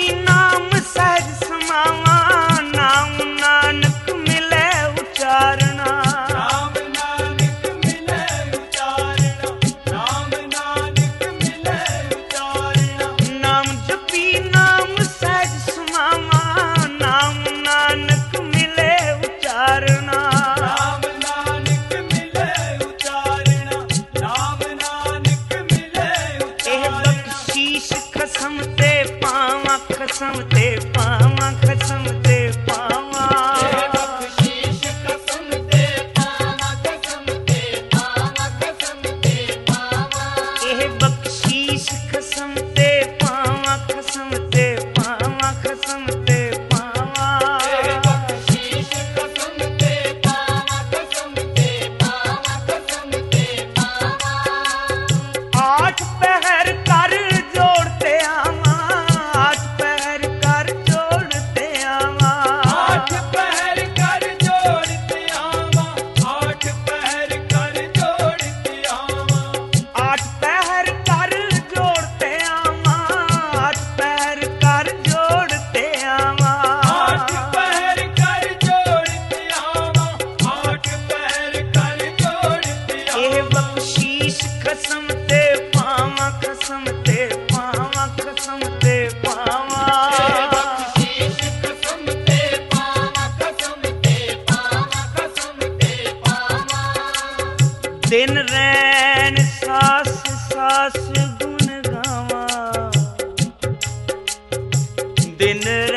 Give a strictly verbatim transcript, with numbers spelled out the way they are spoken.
ਨਾਮ ਸਹਿਜ ਸਮਾਵਾ, ਨਾਮ ਨਾਨਕ ਮਿਲੇ ਉਚਾਰਨਾ। ਨਾਮ ਨਾਨਕ ਮਿਲੇ ਉਚਾਰਣਾ, ਨਾਮ ਨਾਨਕ ਮਿਲੇ ਉਚਾਰਣਾ। ਨਾਮ ਜਪੀ ਨਾਮ ਸਹਿਜ ਸਮਾਵਾ, ਨਾਮ ਨਾਨਕ ਮਿਲੇ ਉਚਾਰਨਾ। ਨਾਮ ਨਾਨਕ ਮਿਲੇ ਉਚਾਰਣਾ, ਨਾਮ ਨਾਨਕ ਮਿਲੇ ਇਹ ਉਚਾਰਣਾ। ਬਖਸ਼ੀਸ਼ ਖਸਮ ਤੇ ਪਾਵਾਂ, ਖਸਮ ਤੇ ਪਾਵਾਂ, ਖਸਮ ਤੇ ਪਾਵਾਂ। ਇਹ ਬਖਸ਼ੀਸ਼ ਕਸਮ ਤੇ ਪਾਵਾਂ, ਕਸਮ ਤੇ ਪਾਵਾਂ, ਕਸਮ ਤੇ ਪਾਵਾਂ। ਇਹ ਬਖਸ਼ੀਸ਼ ਖਸਮ ਤੇ ਪਾਵਾਂ, ਖਸਮ ਤੇ ਪਾਵਾਂ, ਖਸਮ ਤੇ ਪਾਵਾਂ। ਇਹ ਬਖਸ਼ੀਸ਼ ਕਸਮ ਤੇ ਪਾਵਾਂ, ਕਸਮ ਤੇ ਪਾਵਾਂ, ਕਸਮ ਤੇ ਪਾਵਾਂ। ਆਠ ਪਹਿਰ ਕਰ ਜੋੜ ਤੇ ਆਵਾਂ, ਆਠ ਪਹਿਰ ਕਰ ਜੋੜ ਤੇ ਆਵਾਂ। ਆਠ ਪਹਿਰ ਕਰ ਜੋੜ ਤੇ ਆਵਾਂ, ਆਠ ਪਹਿਰ ਕਰ ਜੋੜ ਤੇ ਆਵਾਂ। ਆਠ ਪਹਿਰ ਕਰ ਜੋੜ ਤੇ ਆਵਾਂ, ਆਠ ਪਹਿਰ ਕਰ ਜੋੜ ਤੇ ਆਵਾਂ। ਆਠ ਪਹਿਰ ਕਰ ਜੋੜ ਤੇ ਆਵਾਂ, ਆਠ ਪਹਿਰ ਕਰ ਜੋੜ ਤੇ ਇਹ ਆਵਾਂ। ਬਖਸ਼ੀਸ਼ ਖਸਮ ਤੇ ਪਾਵਾਂ, ਖਸਮ ਤੇ ਪਾਵਾਂ, ਖਸਮ ਤੇ ਇਹ ਪਾਵਾਂ। ਬਖਸ਼ੀਸ਼ ਕਸਮ ਤੇ ਪਾਵਾਂ, ਕਸਮ ਤੇ ਪਾਵਾਂ, ਕਸਮ ਤੇ ਪਾਵਾਂ। ਦਿਨ ਰੈਣ ਸਾਸ ਸਾਸ ਗੁਣ ਗਾਵਾਂ, ਦਿਨ